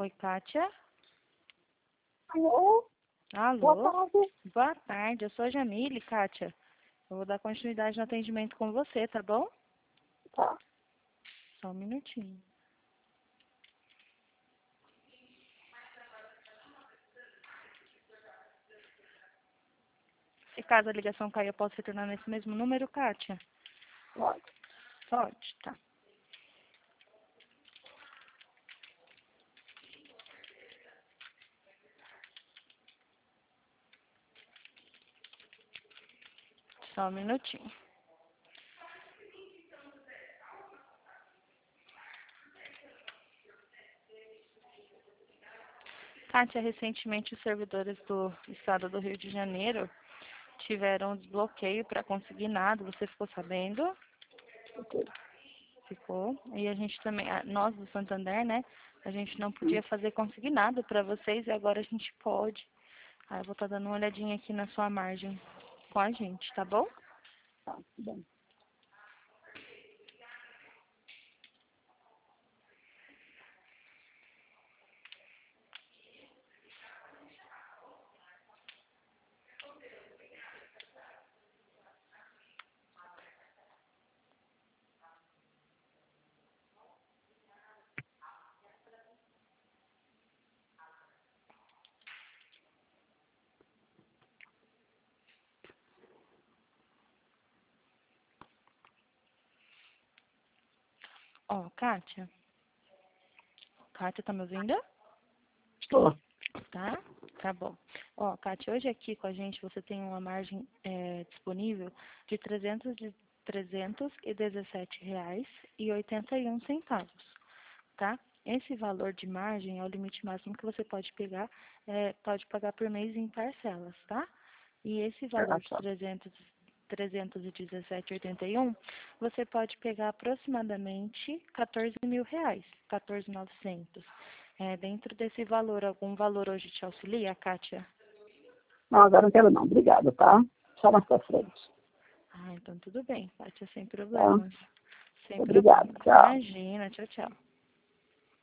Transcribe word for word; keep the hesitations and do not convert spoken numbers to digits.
Oi, Kátia. Alô? Alô? Boa tarde. Boa tarde, eu sou a Jamile, Kátia. Eu vou dar continuidade no atendimento com você, tá bom? Tá. Só um minutinho. Se caso a ligação cair, eu posso retornar nesse mesmo número, Kátia? Pode. Pode, tá. Só um minutinho. Kátia, recentemente os servidores do estado do Rio de Janeiro tiveram um desbloqueio para conseguir nada. Você ficou sabendo? Ok. Ficou. E a gente também, a- nós do Santander, né? A gente não podia fazer consignado para vocês e agora a gente pode. Aí eu vou estar dando uma olhadinha aqui na sua margem com a gente, tá bom? Tá, tudo bem. Ó, Kátia. Kátia, tá me ouvindo? Estou. Tá? Tá bom. Ó, Kátia, hoje aqui com a gente você tem uma margem é, disponível de trezentos e- trezentos e dezessete reais e oitenta e um centavos, tá? Esse valor de margem é o limite máximo que você pode pegar, é, pode pagar por mês em parcelas, tá? E esse valor Ah, de tá. trezentos, trezentos e dezessete e oitenta e um, você pode pegar aproximadamente quatorze mil reais, quatorze mil e novecentos. É, dentro desse valor, algum valor hoje te auxilia, Kátia? Não, agora não quero não. Obrigada, tá? Só mais pra frente. Ah, então tudo bem, Kátia, sem Tá? problemas. Sem Obrigada. problemas. Tchau. Imagina, tchau, tchau.